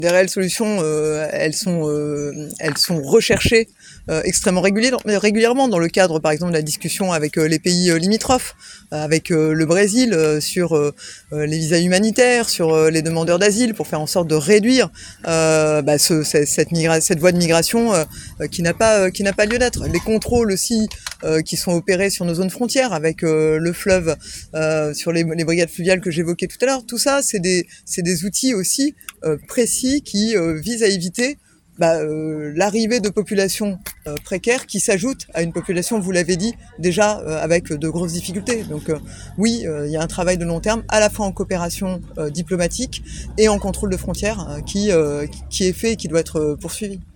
Des réelles solutions, elles sont recherchées extrêmement régulièrement dans le cadre, par exemple, de la discussion avec les pays limitrophes, avec le Brésil, sur les visas humanitaires, sur les demandeurs d'asile, pour faire en sorte de réduire cette voie de migration qui n'a pas lieu d'être. Les contrôles aussi qui sont opérés sur nos zones frontières avec le fleuve, sur les brigades fluviales que j'évoquais tout à l'heure. Tout ça, c'est des outils aussi précis qui visent à éviter l'arrivée de populations précaires qui s'ajoutent à une population, vous l'avez dit, déjà avec de grosses difficultés. Donc oui, il y a un travail de long terme, à la fois en coopération diplomatique et en contrôle de frontières qui est fait et qui doit être poursuivi.